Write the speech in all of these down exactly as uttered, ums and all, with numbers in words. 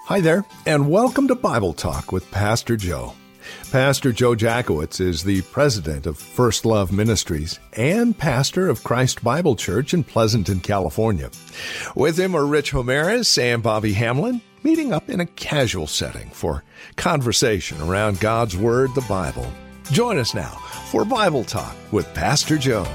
Hi there, and welcome to Bible Talk with Pastor Joe. Pastor Joe Jackowitz is the president of First Love Ministries and pastor of Christ Bible Church in Pleasanton, California. With him are Rich Homeres and Bobby Hamlin, meeting up in a casual setting for conversation around God's Word, the Bible. Join us now for Bible Talk with Pastor Joe.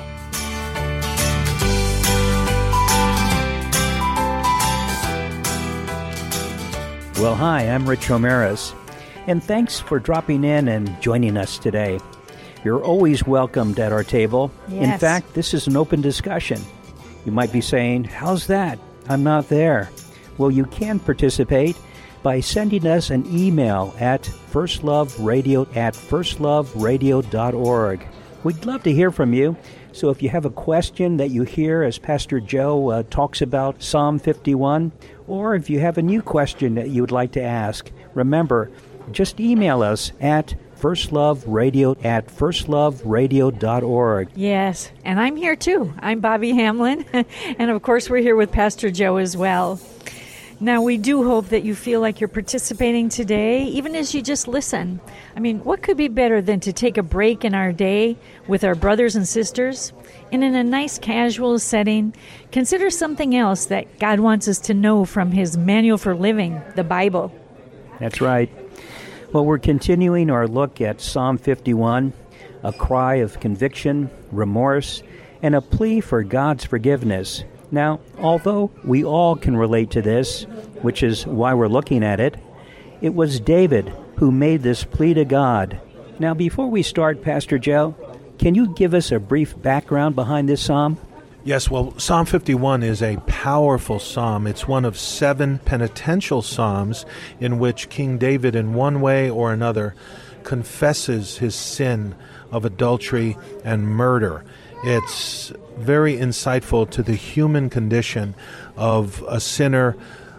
Well, hi, I'm Rich Homeres, and thanks for dropping in and joining us today. You're always welcomed at our table. Yes. In fact, this is an open discussion. You might be saying, how's that? I'm not there. Well, you can participate by sending us an email at firstloveradio at firstloveradio dot org. We'd love to hear from you. So if you have a question that you hear as Pastor Joe uh, talks about Psalm fifty-one, or if you have a new question that you would like to ask, remember, just email us at firstloveradio at firstloveradio dot org. Yes, and I'm here too. I'm Bobby Hamlin, and of course we're here with Pastor Joe as well. Now, we do hope that you feel like you're participating today, even as you just listen. I mean, what could be better than to take a break in our day with our brothers and sisters? And in a nice casual setting, consider something else that God wants us to know from His manual for living, the Bible. That's right. Well, we're continuing our look at Psalm fifty-one, a cry of conviction, remorse, and a plea for God's forgiveness. Now, although we all can relate to this, which is why we're looking at it, it was David who made this plea to God. Now, before we start, Pastor Joe, can you give us a brief background behind this psalm? Yes, well, Psalm fifty-one is a powerful psalm. It's one of seven penitential psalms in which King David, in one way or another, confesses his sin of adultery and murder. It's very insightful to the human condition of a sinner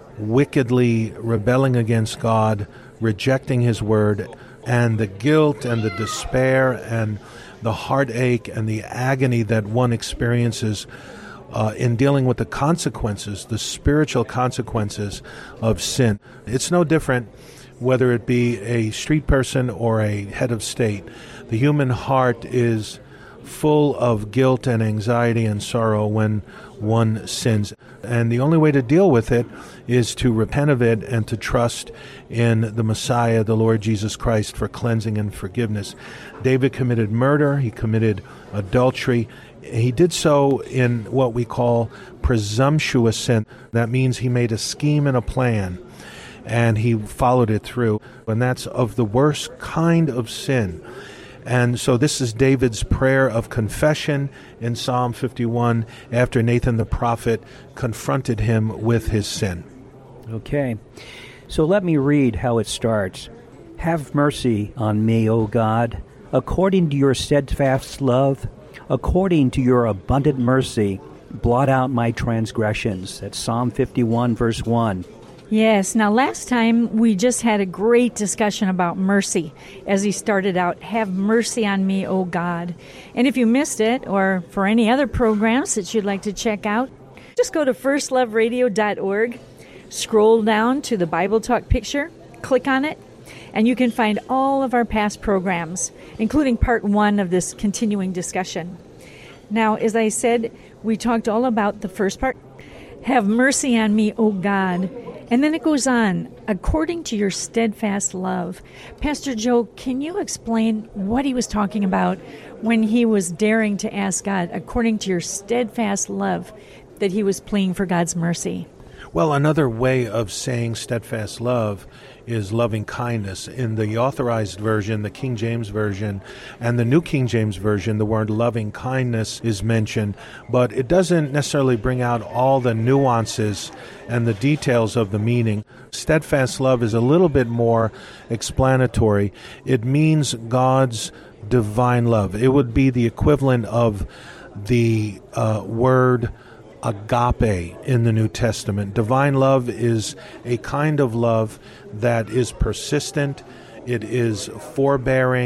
wickedly rebelling against God, rejecting His word, and the guilt and the despair and the heartache and the agony that one experiences uh, in dealing with the consequences, the spiritual consequences of sin. It's no different whether it be a street person or a head of state. The human heart is full of guilt and anxiety and sorrow when one sins. And the only way to deal with it is to repent of it and to trust in the Messiah, the Lord Jesus Christ, for cleansing and forgiveness. David committed murder. He committed adultery. He did so in what we call presumptuous sin. That means he made a scheme and a plan, and he followed it through. And that's of the worst kind of sin. And so this is David's prayer of confession in Psalm fifty-one after Nathan the prophet confronted him with his sin. Okay, so let me read how it starts. Have mercy on me, O God, according to your steadfast love, according to your abundant mercy, blot out my transgressions. That's Psalm fifty-one, verse one. Yes. Now, last time we just had a great discussion about mercy as he started out, have mercy on me, O God. And if you missed it, or for any other programs that you'd like to check out, just go to first love radio dot org, scroll down to the Bible Talk picture, click on it, and you can find all of our past programs, including part one of this continuing discussion. Now, as I said, we talked all about the first part, have mercy on me, O God. And then it goes on, according to your steadfast love. Pastor Joe, can you explain what he was talking about when he was daring to ask God, according to your steadfast love, that he was pleading for God's mercy? Well, another way of saying steadfast love is loving kindness. In the Authorized Version, the King James Version, and the New King James Version, the word loving kindness is mentioned, but it doesn't necessarily bring out all the nuances and the details of the meaning. Steadfast love is a little bit more explanatory. It means God's divine love. It would be the equivalent of the uh, word agape in the New Testament. Divine love is a kind of love that is persistent, it is forbearing,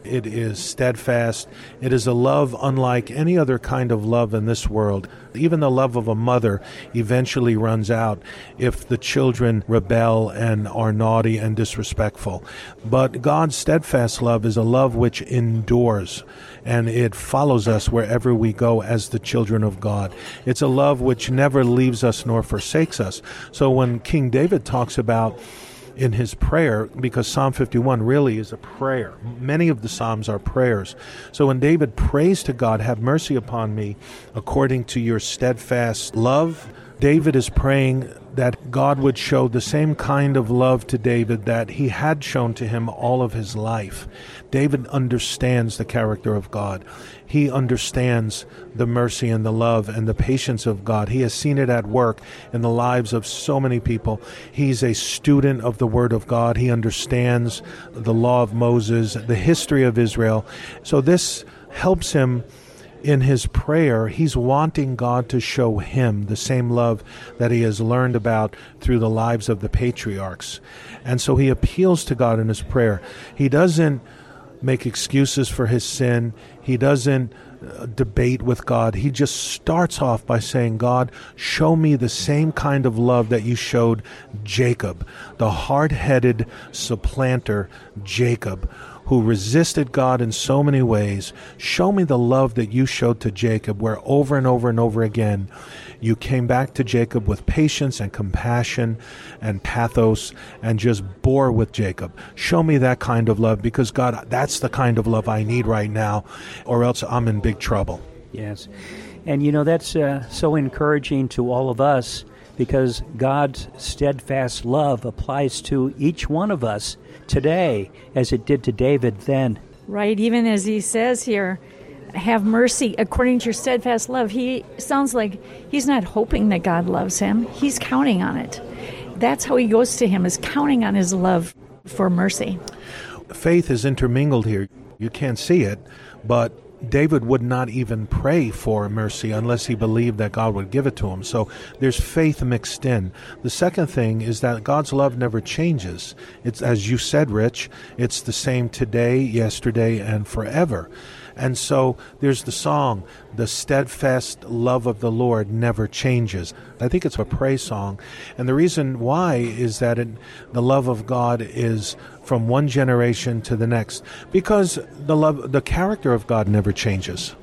It is steadfast. It is a love unlike any other kind of love in this world. Even the love of a mother eventually runs out if the children rebel and are naughty and disrespectful. But God's steadfast love is a love which endures, and it follows us wherever we go as the children of God. It's a love which never leaves us nor forsakes us. So when King David talks about in his prayer, because Psalm fifty-one really is a prayer. Many of the Psalms are prayers. So when David prays to God, have mercy upon me according to your steadfast love, David is praying that God would show the same kind of love to David that he had shown to him all of his life. David understands the character of God. He understands the mercy and the love and the patience of God. He has seen it at work in the lives of so many people. He's a student of the Word of God. He understands the law of Moses, the history of Israel. So this helps him in his prayer. He's wanting God to show him the same love that he has learned about through the lives of the patriarchs. And so he appeals to God in his prayer. He doesn't make excuses for his sin. He doesn't uh, debate with God. He just starts off by saying, God, show me the same kind of love that you showed Jacob, the hard-headed supplanter Jacob, who resisted God in so many ways. Show me the love that you showed to Jacob, where over and over and over again you came back to Jacob with patience and compassion and pathos and just bore with Jacob. Show me that kind of love, because God, that's the kind of love I need right now, or else I'm in big trouble. Yes. And you know, that's uh, so encouraging to all of us, because God's steadfast love applies to each one of us today as it did to David then. Right, even as he says here, have mercy according to your steadfast love. He sounds like he's not hoping that God loves him. He's counting on it. That's how he goes to him, is counting on his love for mercy. Faith is intermingled here. You can't see it, but David would not even pray for mercy unless he believed that God would give it to him. So there's faith mixed in. The second thing is that God's love never changes. It's, as you said, Rich, it's the same today, yesterday, and forever. And so there's the song, the steadfast love of the Lord never changes. I think it's a praise song. And the reason why is that it, the love of God is from one generation to the next, because the love, the character of God never changes.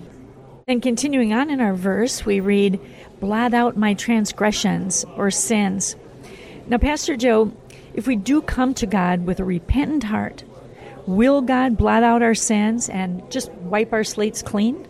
And continuing on in our verse, we read, blot out my transgressions or sins. Now, Pastor Joe, if we do come to God with a repentant heart, will God blot out our sins and just wipe our slates clean?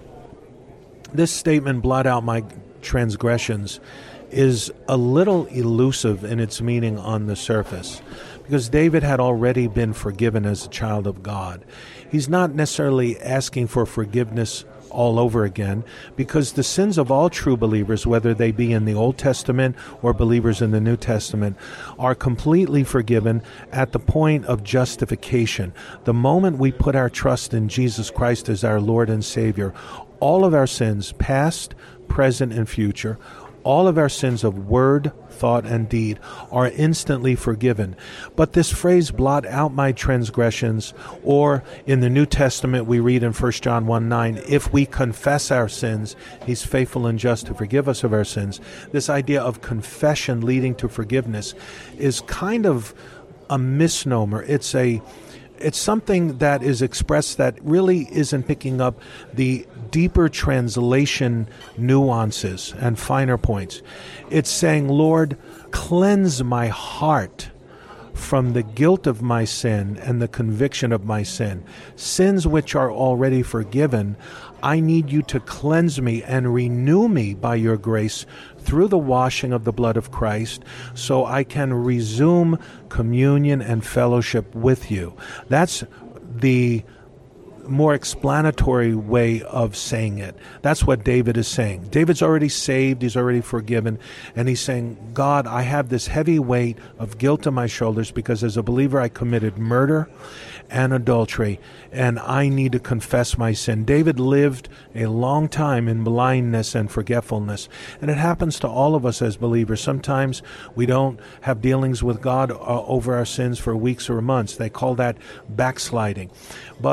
This statement, blot out my transgressions, is a little elusive in its meaning on the surface, because David had already been forgiven as a child of God. He's not necessarily asking for forgiveness all over again, because the sins of all true believers, whether they be in the Old Testament or believers in the New Testament, are completely forgiven at the point of justification. The moment we put our trust in Jesus Christ as our Lord and Savior, all of our sins, past, present, and future, all of our sins of word, thought, and deed are instantly forgiven. But this phrase, blot out my transgressions, or in the New Testament we read in First John one nine, if we confess our sins, he's faithful and just to forgive us of our sins. This idea of confession leading to forgiveness is kind of a misnomer. It's a It's something that is expressed that really isn't picking up the deeper translation nuances and finer points. It's saying, Lord, cleanse my heart from the guilt of my sin and the conviction of my sin. Sins which are already forgiven, I need you to cleanse me and renew me by your grace through the washing of the blood of Christ, so I can resume communion and fellowship with you. That's the more explanatory way of saying it. That's what David is saying. David's already saved, he's already forgiven, and he's saying, God, I have this heavy weight of guilt on my shoulders because as a believer I committed murder and adultery, and I need to confess my sin. David lived a long time in blindness and forgetfulness, and it happens to all of us as believers. Sometimes we don't have dealings with God uh, over our sins for weeks or months. They call that backsliding. But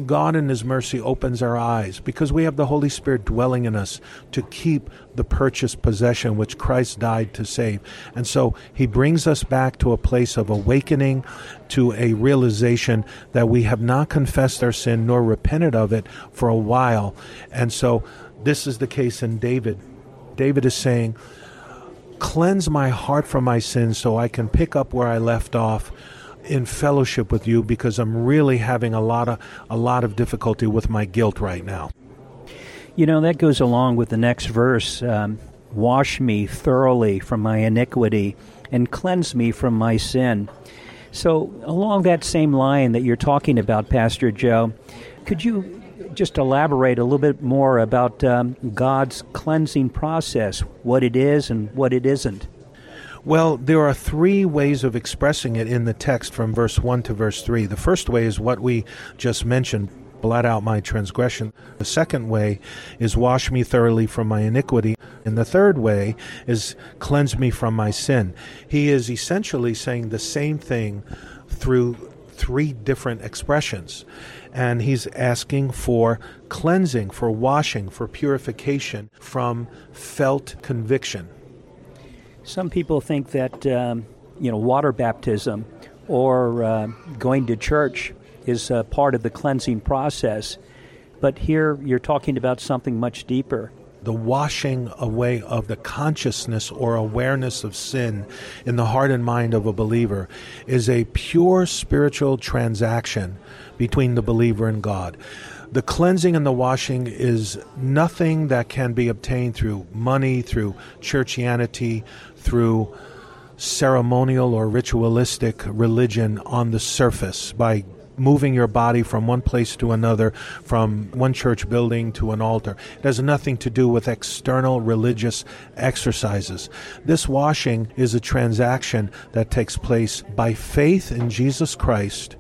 God in His mercy opens our eyes because we have the Holy Spirit dwelling in us to keep the purchased possession which Christ died to save. And so He brings us back to a place of awakening, to a realization that we have not confessed our sin nor repented of it for a while. And so this is the case in David. David is saying, cleanse my heart from my sins so I can pick up where I left off in fellowship with you, because I'm really having a lot of a lot of difficulty with my guilt right now. You know, that goes along with the next verse. Um, Wash me thoroughly from my iniquity and cleanse me from my sin. So along that same line that you're talking about, Pastor Joe, could you just elaborate a little bit more about um, God's cleansing process, what it is and what it isn't? Well, there are three ways of expressing it in the text from verse one to verse three. The first way is what we just mentioned, blot out my transgression. The second way is wash me thoroughly from my iniquity. And the third way is cleanse me from my sin. He is essentially saying the same thing through three different expressions. And he's asking for cleansing, for washing, for purification from felt conviction. Some people think that, um, you know, water baptism or uh, going to church is uh, part of the cleansing process. But here you're talking about something much deeper. The washing away of the consciousness or awareness of sin in the heart and mind of a believer is a pure spiritual transaction between the believer and God. The cleansing and the washing is nothing that can be obtained through money, through churchianity, through ceremonial or ritualistic religion on the surface, by moving your body from one place to another, from one church building to an altar. It has nothing to do with external religious exercises. This washing is a transaction that takes place by faith in Jesus Christ,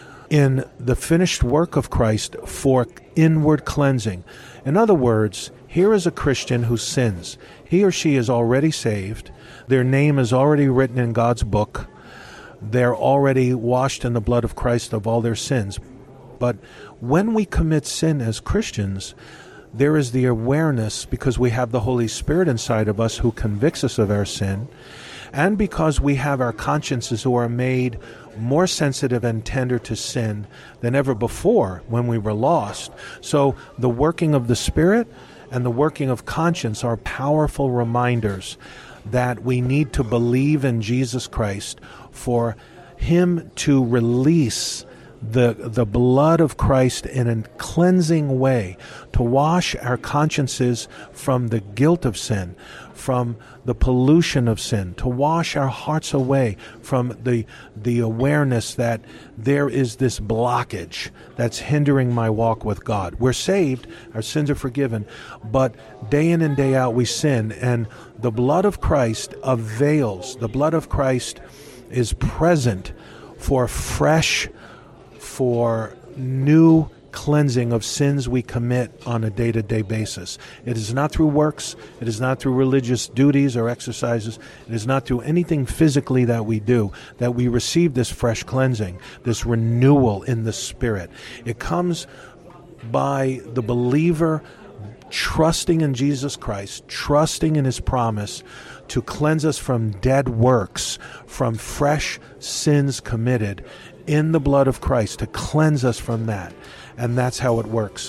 in the finished work of Christ for inward cleansing. In other words, here is a Christian who sins. He or she is already saved. Their name is already written in God's book. They're already washed in the blood of Christ of all their sins. But when we commit sin as Christians, there is the awareness, because we have the Holy Spirit inside of us who convicts us of our sin, and because we have our consciences who are made more sensitive and tender to sin than ever before when we were lost. So the working of the Spirit and the working of conscience are powerful reminders that we need to believe in Jesus Christ for Him to release the the blood of Christ in a cleansing way, to wash our consciences from the guilt of sin, from the pollution of sin, to wash our hearts away from the the awareness that there is this blockage that's hindering my walk with God. We're saved, our sins are forgiven, but day in and day out we sin, and the blood of Christ avails. The blood of Christ is present for fresh, for new cleansing of sins we commit on a day-to-day basis. It is not through works. It is not through religious duties or exercises. It is not through anything physically that we do that we receive this fresh cleansing, this renewal in the Spirit. It comes by the believer trusting in Jesus Christ, trusting in His promise to cleanse us from dead works, from fresh sins committed in the blood of Christ, to cleanse us from that. And that's how it works.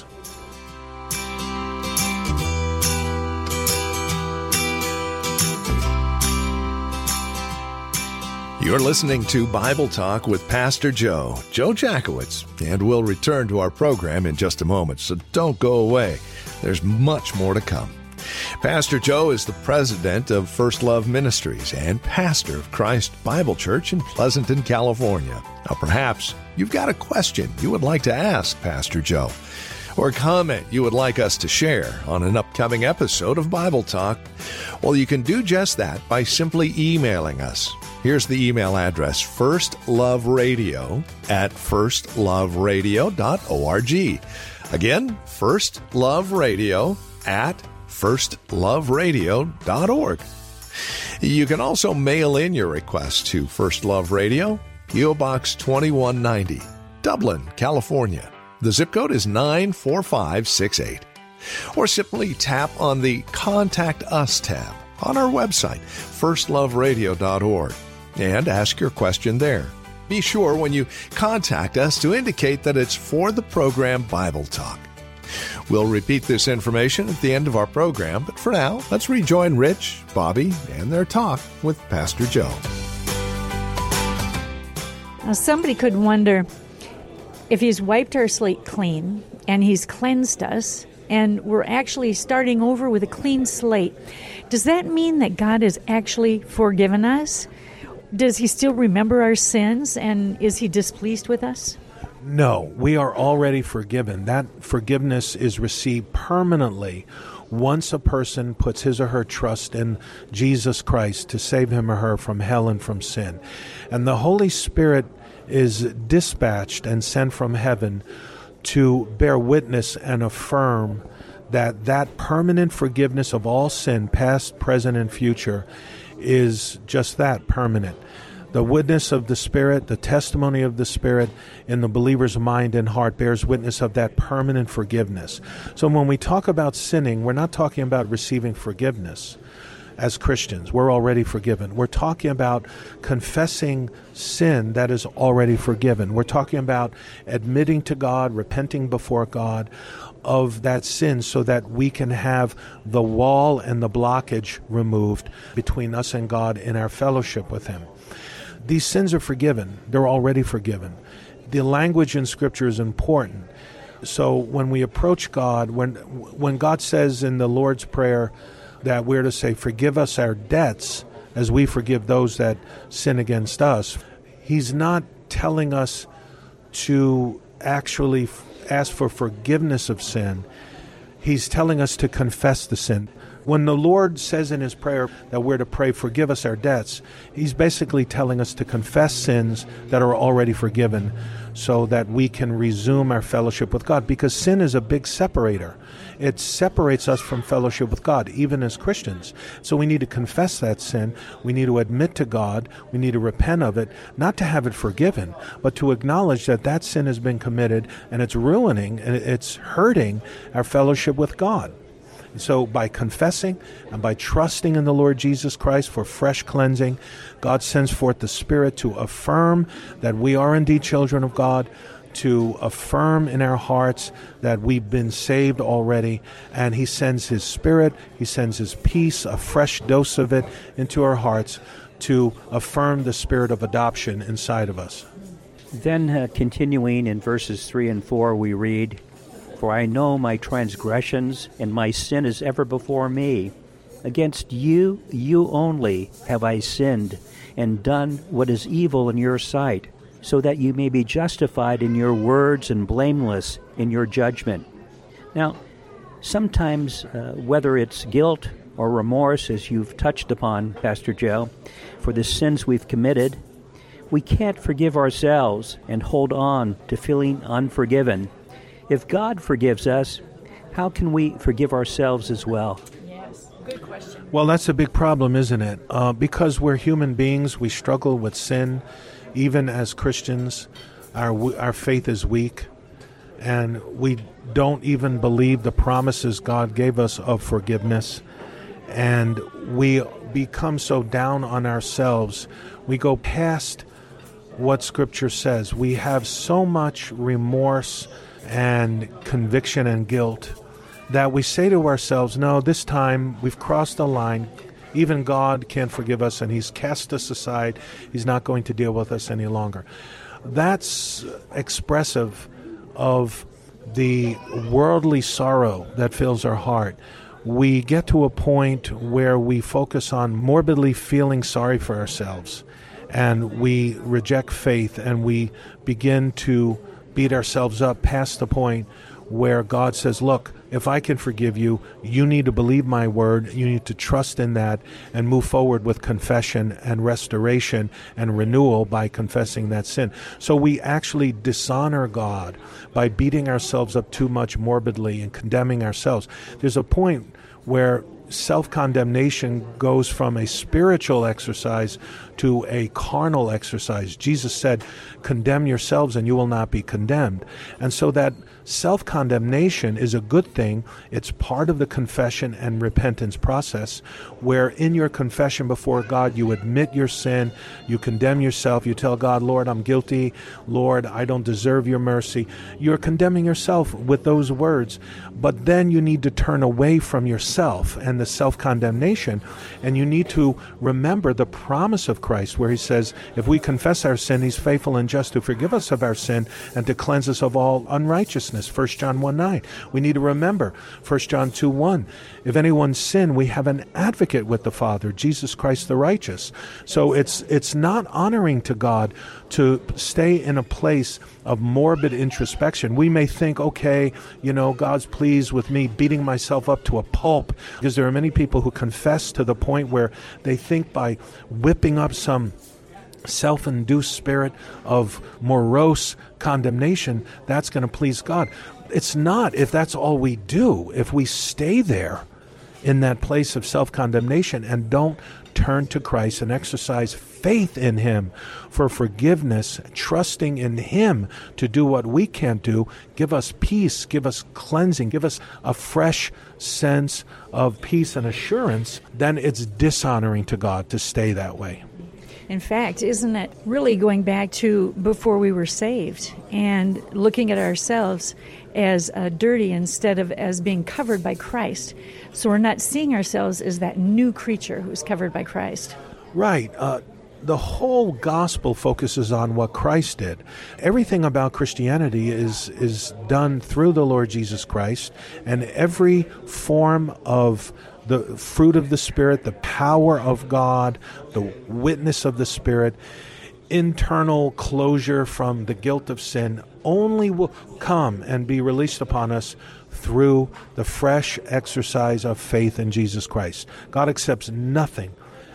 You're listening to Bible Talk with Pastor Joe, Joe Jackowitz, and we'll return to our program in just a moment, so don't go away. There's much more to come. Pastor Joe is the president of First Love Ministries and pastor of Christ Bible Church in Pleasanton, California. Now, perhaps you've got a question you would like to ask Pastor Joe, or a comment you would like us to share on an upcoming episode of Bible Talk. Well, you can do just that by simply emailing us. Here's the email address: firstloveradio at firstloveradio dot org. Again, firstloveradio at firstloveradio dot org. You can also mail in your request to First Love Radio, P O. Box twenty-one ninety, Dublin, California, The zip code is nine four five six eight. Or simply tap on the Contact Us tab on our website, first love radio dot org, and ask your question there. Be sure when you contact us to indicate that it's for the program Bible Talk. We'll repeat this information at the end of our program, but for now, let's rejoin Rich, Bobby, and their talk with Pastor Joe. Now, somebody could wonder, if he's wiped our slate clean and he's cleansed us and we're actually starting over with a clean slate, does that mean that God has actually forgiven us? Does he still remember our sins, and is he displeased with us? No, we are already forgiven. That forgiveness is received permanently once a person puts his or her trust in Jesus Christ to save him or her from hell and from sin. And the Holy Spirit is dispatched and sent from heaven to bear witness and affirm that that permanent forgiveness of all sin, past, present, and future, is just that, permanent. The witness of the Spirit, the testimony of the Spirit in the believer's mind and heart bears witness of that permanent forgiveness. So when we talk about sinning, we're not talking about receiving forgiveness. As Christians, we're already forgiven. We're talking about confessing sin that is already forgiven. We're talking about admitting to God, repenting before God of that sin so that we can have the wall and the blockage removed between us and God in our fellowship with Him. These sins are forgiven. They're already forgiven. The language in Scripture is important. So when we approach God, when when God says in the Lord's Prayer that we're to say, forgive us our debts as we forgive those that sin against us, He's not telling us to actually f- ask for forgiveness of sin. He's telling us to confess the sin. When the Lord says in His prayer that we're to pray, forgive us our debts, He's basically telling us to confess sins that are already forgiven so that we can resume our fellowship with God, because sin is a big separator. It separates us from fellowship with God, even as Christians. So we need to confess that sin. We need to admit to God. We need to repent of it, not to have it forgiven, but to acknowledge that that sin has been committed and it's ruining and it's hurting our fellowship with God. So by confessing and by trusting in the Lord Jesus Christ for fresh cleansing, God sends forth the Spirit to affirm that we are indeed children of God, to affirm in our hearts that we've been saved already, and He sends His Spirit, He sends His peace, a fresh dose of it into our hearts to affirm the spirit of adoption inside of us. Then uh, continuing in verses three and four, we read, "For I know my transgressions, and my sin is ever before me. Against you, you only, have I sinned, and done what is evil in your sight, so that you may be justified in your words and blameless in your judgment." Now, sometimes, uh, whether it's guilt or remorse, as you've touched upon, Pastor Joe, for the sins we've committed, we can't forgive ourselves and hold on to feeling unforgiven. If God forgives us, how can we forgive ourselves as well? Yes, good question. Well, that's a big problem, isn't it? Uh, because we're human beings, we struggle with sin. Even as Christians, our our faith is weak, and we don't even believe the promises God gave us of forgiveness. And we become so down on ourselves, we go past what Scripture says. We have so much remorse and conviction and guilt that we say to ourselves, no, this time we've crossed the line. Even God can't forgive us, and He's cast us aside. He's not going to deal with us any longer. That's expressive of the worldly sorrow that fills our heart. We get to a point where we focus on morbidly feeling sorry for ourselves, and we reject faith, and we begin to beat ourselves up past the point where God says, look, if I can forgive you, you need to believe my word. You need to trust in that and move forward with confession and restoration and renewal by confessing that sin. So we actually dishonor God by beating ourselves up too much morbidly and condemning ourselves. There's a point where self-condemnation goes from a spiritual exercise to a carnal exercise. Jesus said, condemn yourselves and you will not be condemned. And so that self-condemnation is a good thing. It's part of the confession and repentance process, where in your confession before God, you admit your sin, you condemn yourself, you tell God, Lord, I'm guilty, Lord, I don't deserve your mercy. You're condemning yourself with those words, but then you need to turn away from yourself and the self-condemnation, and you need to remember the promise of Christ, where he says, if we confess our sin, he's faithful and just to forgive us of our sin and to cleanse us of all unrighteousness. First John one nine. We need to remember First John two one. If anyone sin, we have an advocate with the Father, Jesus Christ the righteous. So it's it's not honoring to God to stay in a place of morbid introspection. We may think, okay, you know, God's pleased with me beating myself up to a pulp, because there are many people who confess to the point where they think by whipping up some self-induced spirit of morose condemnation, that's going to please God. It's not, if that's all we do. If we stay there in that place of self-condemnation and don't turn to Christ and exercise faith in him for forgiveness, trusting in him to do what we can't do, give us peace, give us cleansing, give us a fresh sense of peace and assurance, then it's dishonoring to God to stay that way. In fact, isn't it really going back to before we were saved and looking at ourselves as uh, dirty instead of as being covered by Christ? So we're not seeing ourselves as that new creature who's covered by Christ. Right. Uh, the whole gospel focuses on what Christ did. Everything about Christianity is is done through the Lord Jesus Christ, and every form of the fruit of the Spirit, the power of God, the witness of the Spirit, internal closure from the guilt of sin only will come and be released upon us through the fresh exercise of faith in Jesus Christ. God accepts nothing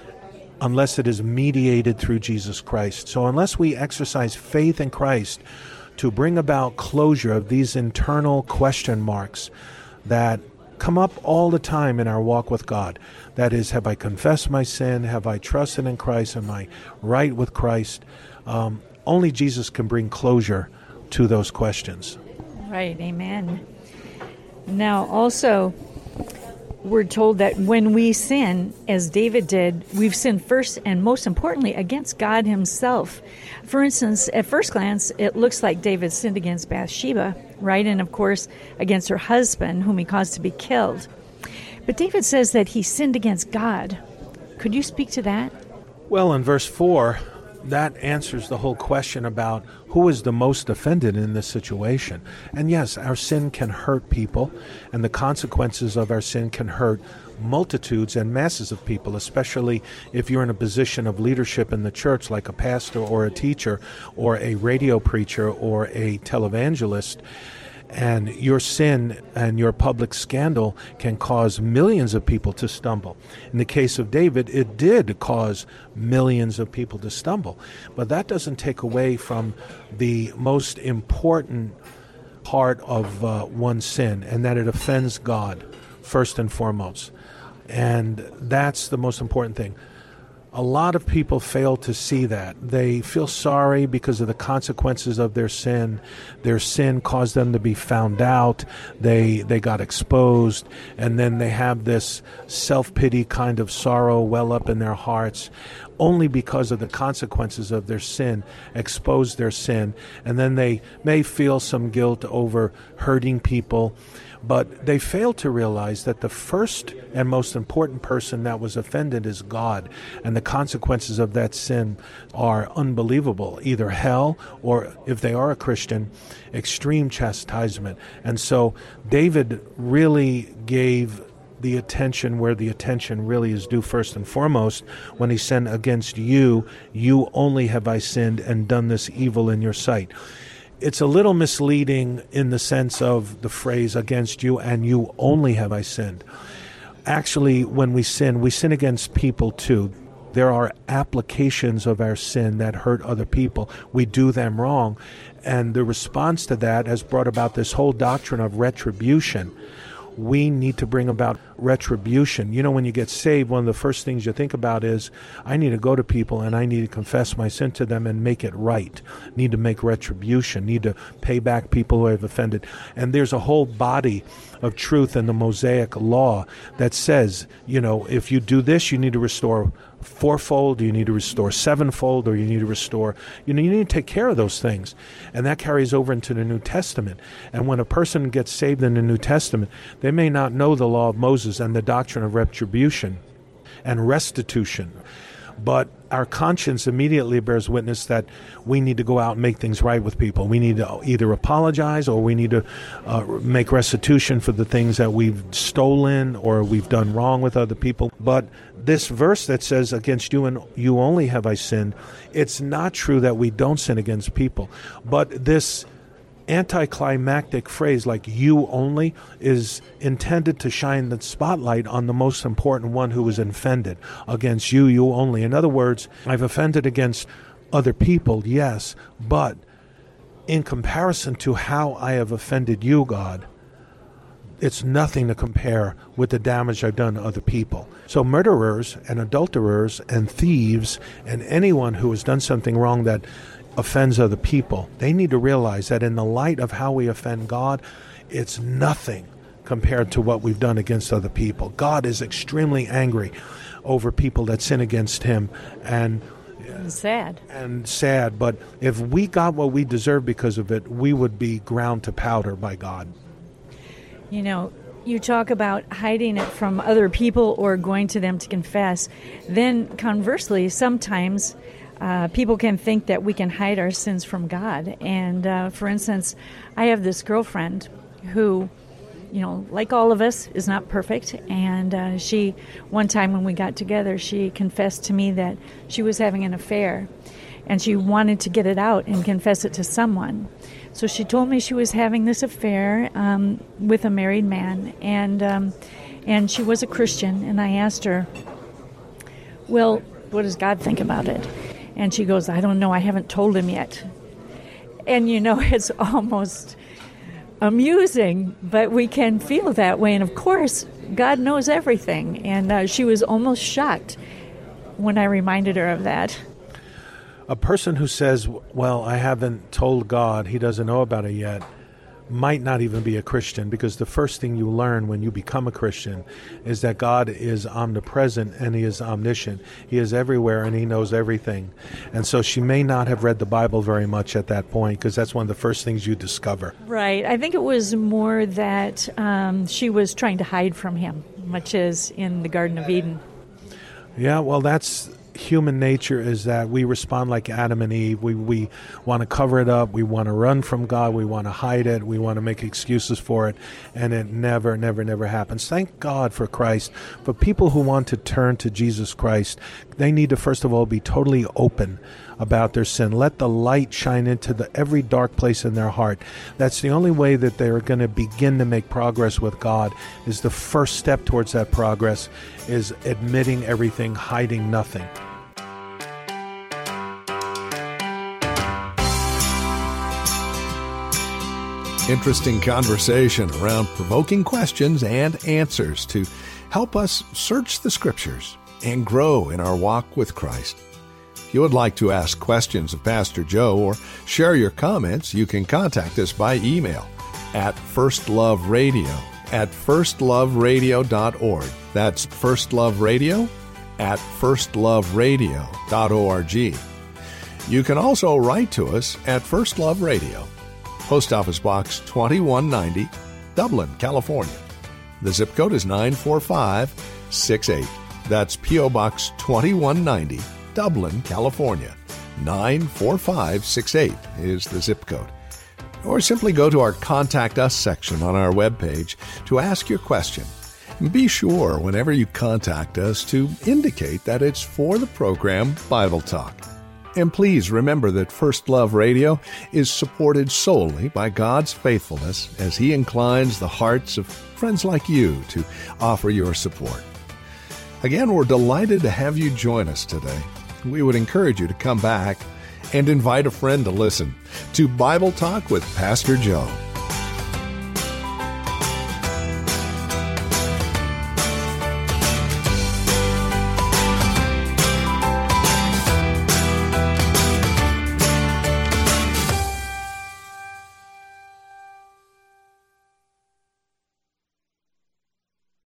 unless it is mediated through Jesus Christ. So unless we exercise faith in Christ to bring about closure of these internal question marks that come up all the time in our walk with God. That is, have I confessed my sin? Have I trusted in Christ? Am I right with Christ? Um, only Jesus can bring closure to those questions. Right, amen. Now, also, we're told that when we sin, as David did, we've sinned first and most importantly against God himself. For instance, at first glance, it looks like David sinned against Bathsheba, right? And of course, against her husband, whom he caused to be killed. But David says that he sinned against God. Could you speak to that? Well, in verse four, that answers the whole question about who is the most offended in this situation. And yes, our sin can hurt people, and the consequences of our sin can hurt multitudes and masses of people, especially if you're in a position of leadership in the church, like a pastor or a teacher or a radio preacher or a televangelist. And your sin and your public scandal can cause millions of people to stumble. In the case of David, it did cause millions of people to stumble. But that doesn't take away from the most important part of uh, one's sin, and that it offends God first and foremost. And that's the most important thing. A lot of people fail to see that. They feel sorry because of the consequences of their sin. Their sin caused them to be found out. They they got exposed. And then they have this self-pity kind of sorrow well up in their hearts only because of the consequences of their sin, expose their sin. And then they may feel some guilt over hurting people. But they fail to realize that the first and most important person that was offended is God, and the consequences of that sin are unbelievable, either hell or, if they are a Christian, extreme chastisement. And so David really gave the attention where the attention really is due first and foremost when he said, against you, you only have I sinned and done this evil in your sight. it's a little misleading in the sense of the phrase, against you and you only have I sinned. Actually, when we sin, we sin against people too. There are applications of our sin that hurt other people. We do them wrong. And the response to that has brought about this whole doctrine of retribution. We need to bring about retribution. You know, when you get saved, one of the first things you think about is, I need to go to people and I need to confess my sin to them and make it right. Need to make retribution. Need to pay back people who I've offended. And there's a whole body of truth in the Mosaic law that says, you know, if you do this, you need to restore fourfold, you need to restore sevenfold, or you need to restore, you know, you need to take care of those things. And that carries over into the New Testament. And when a person gets saved in the New Testament, they may not know the law of Moses and the doctrine of retribution and restitution. But our conscience immediately bears witness that we need to go out and make things right with people. We need to either apologize or we need to uh, make restitution for the things that we've stolen or we've done wrong with other people. But this verse that says, against you and you only have I sinned, it's not true that we don't sin against people. But this anticlimactic phrase like you only is intended to shine the spotlight on the most important one who was offended. Against you, you only. In other words, I've offended against other people, yes, but in comparison to how I have offended you, God, it's nothing to compare with the damage I've done to other people. So murderers and adulterers and thieves and anyone who has done something wrong that offends other people, they need to realize that in the light of how we offend God, it's nothing compared to what we've done against other people. God is extremely angry over people that sin against him, and and sad. And sad, but if we got what we deserve because of it, we would be ground to powder by God. You know, you talk about hiding it from other people or going to them to confess. Then conversely, sometimes Uh, people can think that we can hide our sins from God. And uh, for instance, I have this girlfriend who, you know, like all of us, is not perfect. And uh, she, one time when we got together, she confessed to me that she was having an affair. And she wanted to get it out and confess it to someone. So she told me she was having this affair um, with a married man. And, um, and she was a Christian. And I asked her, well, what does God think about it? And she goes, I don't know, I haven't told him yet. And, you know, it's almost amusing, but we can feel that way. And, of course, God knows everything. And uh, she was almost shocked when I reminded her of that. A person who says, well, I haven't told God, he doesn't know about it yet, might not even be a Christian, because the first thing you learn when you become a Christian is that God is omnipresent and he is omniscient. He is everywhere and he knows everything. And so she may not have read the Bible very much at that point, because that's one of the first things you discover. Right. I think it was more that um, she was trying to hide from him, much as in the Garden of Eden. Yeah, well, that's human nature, is that we respond like Adam and Eve. We we want to cover it up. We want to run from God. We want to hide it. We want to make excuses for it. And it never, never, never happens. Thank God for Christ. For people who want to turn to Jesus Christ, they need to, first of all, be totally open about their sin. Let the light shine into the every dark place in their heart. That's the only way that they're going to begin to make progress with God. Is the first step towards that progress is admitting everything, hiding nothing. Interesting conversation around provoking questions and answers to help us search the Scriptures and grow in our walk with Christ. If you would like to ask questions of Pastor Joe or share your comments, you can contact us by email at firstloveradio at firstloveradio dot org. That's firstloveradio at firstloveradio dot org. You can also write to us at First Love Radio, Post Office Box twenty-one ninety, Dublin, California. The zip code is nine four five six eight. That's P O Box twenty-one ninety, Dublin, California. nine four five six eight is the zip code. Or simply go to our Contact Us section on our webpage to ask your question. Be sure, whenever you contact us, to indicate that it's for the program Bible Talk. And please remember that First Love Radio is supported solely by God's faithfulness as He inclines the hearts of friends like you to offer your support. Again, we're delighted to have you join us today. We would encourage you to come back and invite a friend to listen to Bible Talk with Pastor Joe.